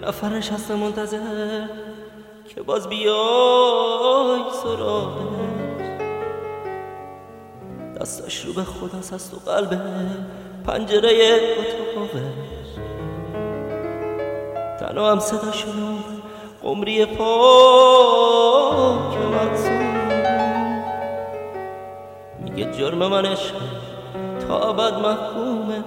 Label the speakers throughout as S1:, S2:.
S1: نفر نشسته منتظر که باز بیای سراغش. دستاش رو به خداست از تو قلبه پنجره اتاقش. تنها هم صدا شنو قمری پاک مقصود میگه جرم من عشق تا ابد محکومه.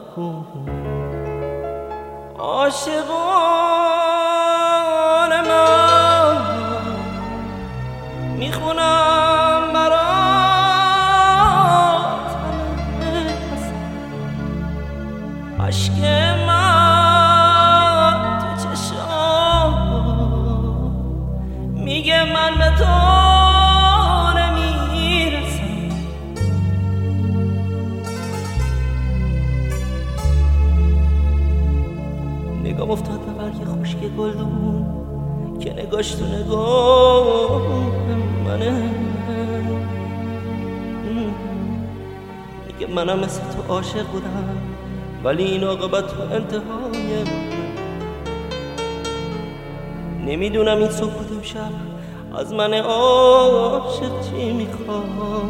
S1: عاشقان من میخونم برات عشق من تو چشام میگه من به تو نمیرسم. نگام افتاد به برگ خشک گلدون که نگاش تو نگاه منه. میگه منم مثل تو عاشق بودم ولی این عاقبت تو انتهای من. نمیدونم این صبح و شب از من عاشق چی میخواد.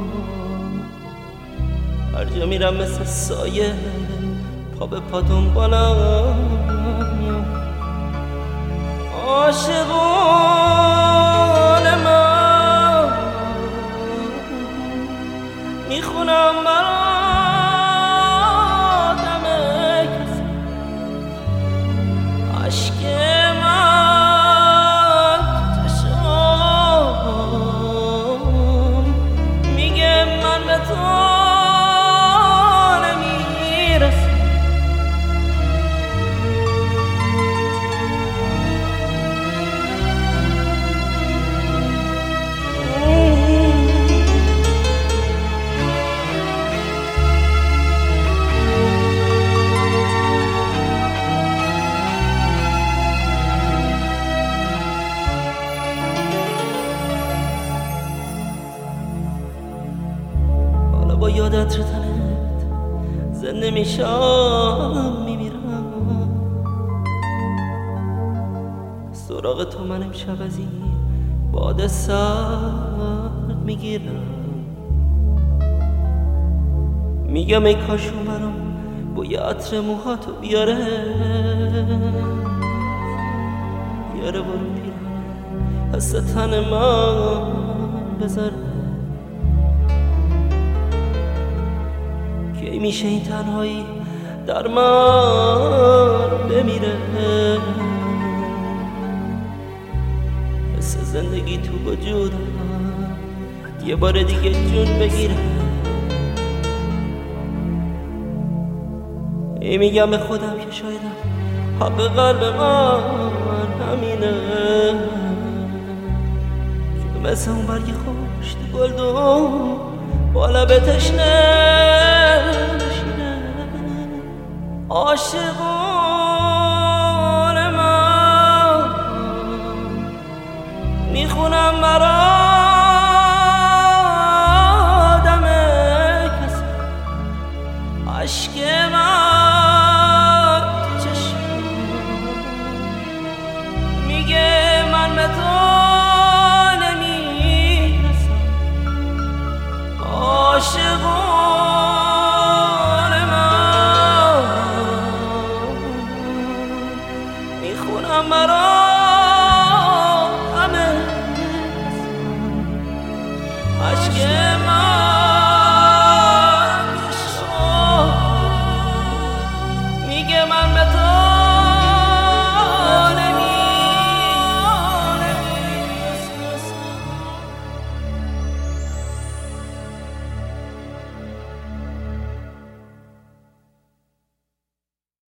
S1: هر جا میرم مثل سایه پا به پا دنبالم. عاشقان من میخونم برات همه کسی عشق من تو چشام میگه من به تو نمیرسم. با یادت رو تنت زنده میشم میمیرم. سراغ تو من امشب از این باد سرد میگیرم. میگم ای کاش اومرم بوی عطر موهاتو بیاره برو پیرم حس تن من بذاره. کی میشه این تنهایی در من بمیره. حس زندگی تو وجودم یه بار دیگه جون بگیره. ای میگم به خودم که شایدم حق قلب من همینه که مثل اون برگ خشک گلدون با لب تشنه نشینه. عاشقان من میخونم برات